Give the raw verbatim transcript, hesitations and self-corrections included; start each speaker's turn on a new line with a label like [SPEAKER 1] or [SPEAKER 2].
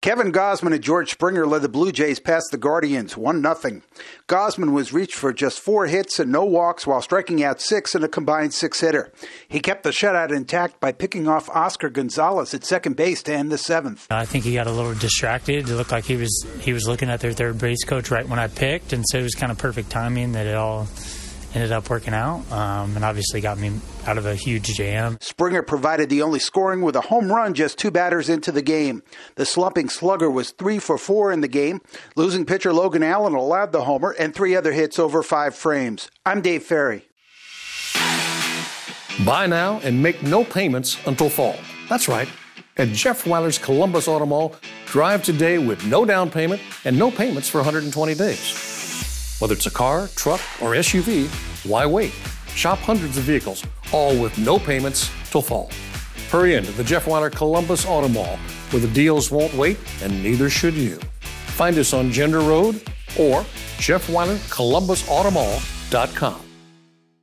[SPEAKER 1] Kevin Gausman and George Springer led the Blue Jays past the Guardians, one nothing. Gausman was reached for just four hits and no walks while striking out six in a combined six-hitter. He kept the shutout intact by picking off Oscar Gonzalez at second base to end the seventh.
[SPEAKER 2] I think he got a little distracted. It looked like he was he was looking at their third base coach right when I picked, and so it was kind of perfect timing that it all ended up working out, um, and obviously got me out of a huge jam.
[SPEAKER 1] Springer provided the only scoring with a home run just two batters into the game. The slumping slugger was three for four in the game. Losing pitcher Logan Allen allowed the homer and three other hits over five frames. I'm Dave Ferry.
[SPEAKER 3] Buy now and make no payments until fall. That's right. At Jeff Weiler's Columbus Auto Mall, drive today with no down payment and no payments for one hundred twenty days. Whether it's a car, truck, or S U V, why wait? Shop hundreds of vehicles, all with no payments till fall. Hurry into the Jeff Weiler Columbus Auto Mall, where the deals won't wait, and neither should you. Find us on Gender Road or Jeff Weiler Columbus Auto Mall dot com.